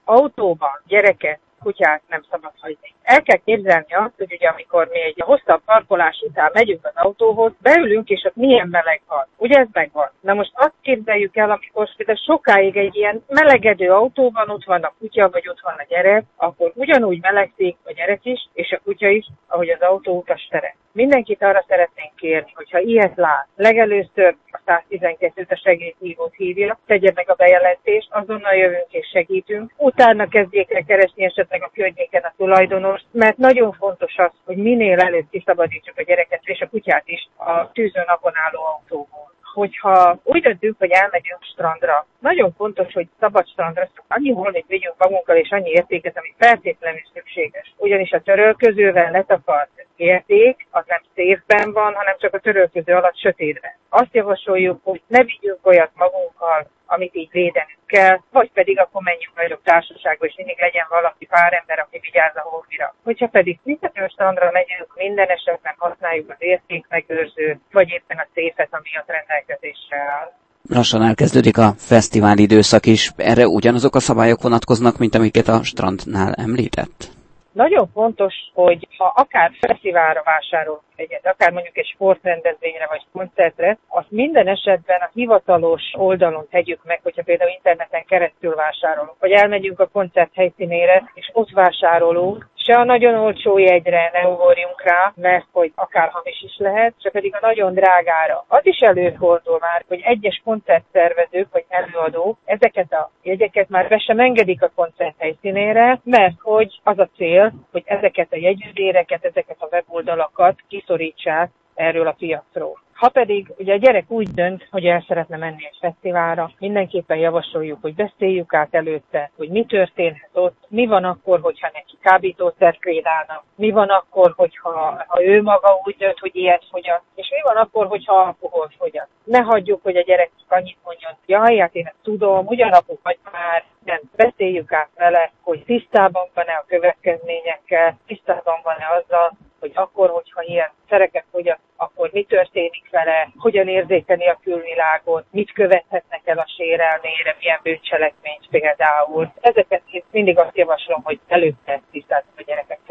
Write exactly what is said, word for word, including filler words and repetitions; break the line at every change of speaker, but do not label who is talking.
autóban gyereket, kutyát nem szabad hagyni. El kell képzelni azt, hogy ugye amikor mi egy hosszabb parkolás után megyünk az autóhoz, beülünk, és ott milyen meleg van. Ugye ez megvan. Na most azt képzeljük el, amikor például sokáig egy ilyen melegedő autóban, ott van a kutya, vagy ott van a gyerek, akkor ugyanúgy melegszik a gyerek is, és a kutya is, ahogy az autó utastere. Mindenkit arra szeretnénk kérni, hogyha ilyet lát, legelőször a száz tizenkettőt, a segélyhívót hívja, tegye meg a bejelentést, azonnal jövünk és segítünk. Utána kezdjék el keresni esetleg a környéken a tulajdonos, mert nagyon fontos az, hogy minél előbb kiszabadítsuk a gyereket és a kutyát is a tűzön napon álló autóból. Hogyha úgy döntünk, hogy elmegyünk strandra, nagyon fontos, hogy szabad strandra annyi holmit vigyünk magunkkal, és annyi értéket, ami feltétlenül szükséges. Ugyanis a törölközővel letapart érték, az nem széfben van, hanem csak a törölköző alatt sötétben. Azt javasoljuk, hogy ne vigyünk olyat magunkkal, amit így védenünk kell, vagy pedig akkor menjünk nagyobb társaságba, és mindig legyen valaki pár ember, aki vigyáz a holmira. Hogyha pedig visszatérő strandra megyünk, minden esetben használjuk az értékmegőrzőt, vagy éppen a széfet, ami a rendelkezésre áll.
Lassan elkezdődik a fesztivál időszak is. Erre ugyanazok a szabályok vonatkoznak, mint amiket a strandnál említett?
Nagyon fontos, hogy ha akár fesztiválra vásárolunk egyet, akár mondjuk egy sportrendezvényre vagy koncertre, azt minden esetben a hivatalos oldalon tegyük meg, hogyha például interneten keresztül vásárolunk, vagy elmegyünk a koncert helyszínére, és ott vásárolunk, se a nagyon olcsó jegyre ne ugorjunk rá, mert hogy akár hamis is lehet, se pedig a nagyon drágára. Az is előfordul már, hogy egyes koncertszervezők vagy előadók ezeket a jegyeket már be sem engedik a koncert helyszínére, mert hogy az a cél, hogy ezeket a jegyüzéreket, ezeket a weboldalakat kiszorítsák erről a piacról. Ha pedig ugye a gyerek úgy dönt, hogy el szeretne menni egy fesztiválra, mindenképpen javasoljuk, hogy beszéljük át előtte, hogy mi történhet ott, mi van akkor, hogyha neki kábítószert krédálnak, mi van akkor, hogyha ha ő maga úgy dönt, hogy ilyet fogyaszt, és mi van akkor, hogyha alkoholt fogyaszt. Ne hagyjuk, hogy a gyerek annyit mondjon, jaj, hát én ezt tudom, ugyanakkor vagy már, nem, beszéljük át vele, hogy tisztában van-e a következményekkel, tisztában van-e azzal, hogy akkor, hogyha ilyen szereket fogyaszt, akkor mi történik vele, hogyan érzékeni a külvilágot, mit követhetnek el a sérelmére, milyen bűncselekményt például. Ezeket mindig azt javaslom, hogy előtte tisztázzuk a gyerekek.